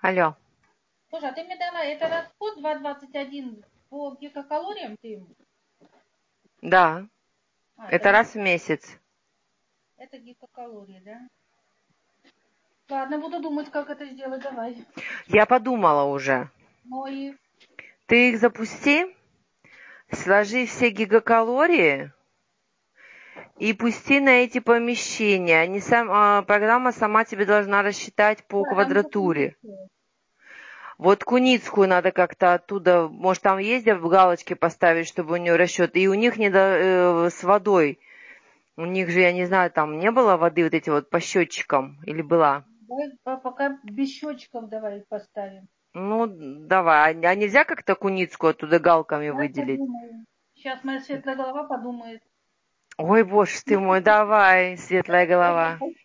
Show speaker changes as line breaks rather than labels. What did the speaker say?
Алло.
Слушай, а ты мне дала, это расход 2,21 по гигакалориям ты ему?
Да, это раз в месяц.
Это гигакалории, да? Ладно, буду думать, как это сделать, давай.
Я подумала уже.
Ну и
Ты их запусти, сложи все гигакалории и пусти на эти помещения. Программа сама тебе должна рассчитать по
да, там
квадратуре. Вот Куницкую надо как-то оттуда, может, там есть в галочке поставить, чтобы у нее расчет. И у них с водой. У них же, я не знаю, там не было воды вот эти вот по счетчикам или была?
давай пока без счетчиков давай поставим.
Ну, давай. А нельзя как-то Куницкую оттуда галками
Давай
выделить?
подумаем. Сейчас моя светлая голова подумает.
Ой, боже ты мой, давай, светлая голова.